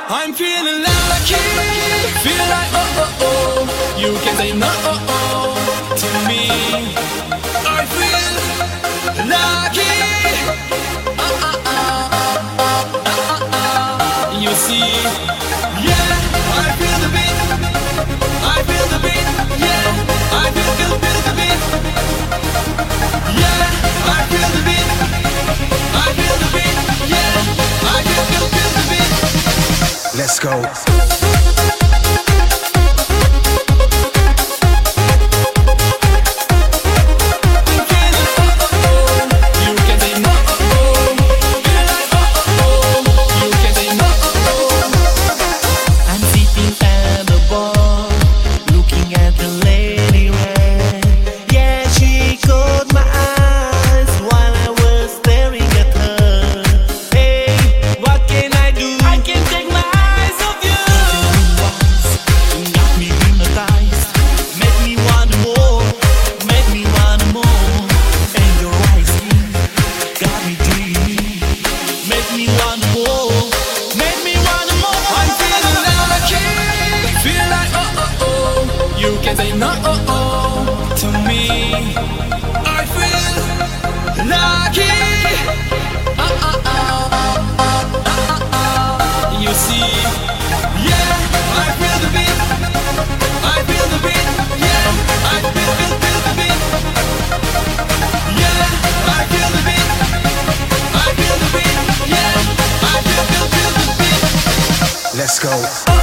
I'm feeling lucky, feel like you can say no to me. I feel lucky, you see. Yeah, I feel the beat, I feel the beat. Yeah, I feel the beat. Yeah, I feel the beat, I feel the beat. Yeah, I feel the beat. Let's go. You can say no to me. I feel lucky. You see, yeah, I feel the beat. I feel the beat. Yeah, I feel the beat. Yeah, I feel the beat. I feel the beat. Yeah, I feel the beat. Let's go.